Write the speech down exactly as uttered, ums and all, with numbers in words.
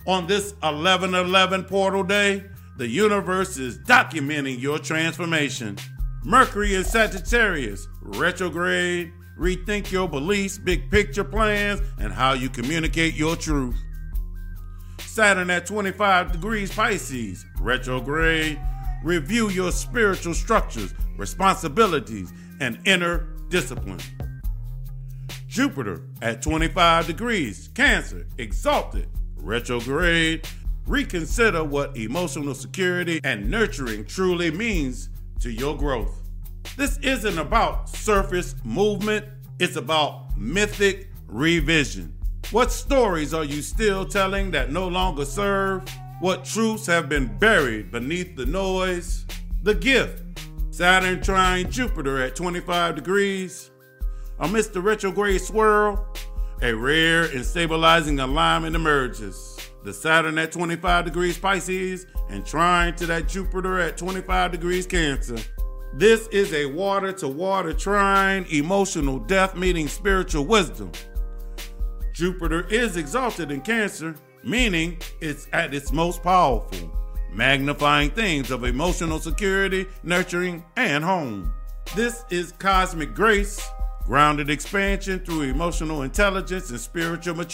On this eleven eleven portal day, the universe is documenting your transformation. Mercury in Sagittarius, retrograde, rethink your beliefs, big picture plans, and how you communicate your truth. Saturn at twenty-five degrees Pisces, retrograde, review your spiritual structures, responsibilities, and inner discipline. Jupiter at twenty-five degrees Cancer, exalted, retrograde, reconsider what emotional security and nurturing truly means to your growth. This isn't about surface movement, it's about mythic revision. What stories are you still telling that no longer serve? What truths have been buried beneath the noise? The gift, Saturn trine Jupiter at twenty-five degrees. Amidst the retrograde swirl, a rare and stabilizing alignment emerges. The Saturn at twenty-five degrees Pisces and trine to that Jupiter at twenty-five degrees Cancer. This is a water-to-water trine, emotional depth meeting spiritual wisdom. Jupiter is exalted in Cancer, meaning it's at its most powerful, magnifying things of emotional security, nurturing, and home. This is cosmic grace, grounded expansion through emotional intelligence and spiritual maturity.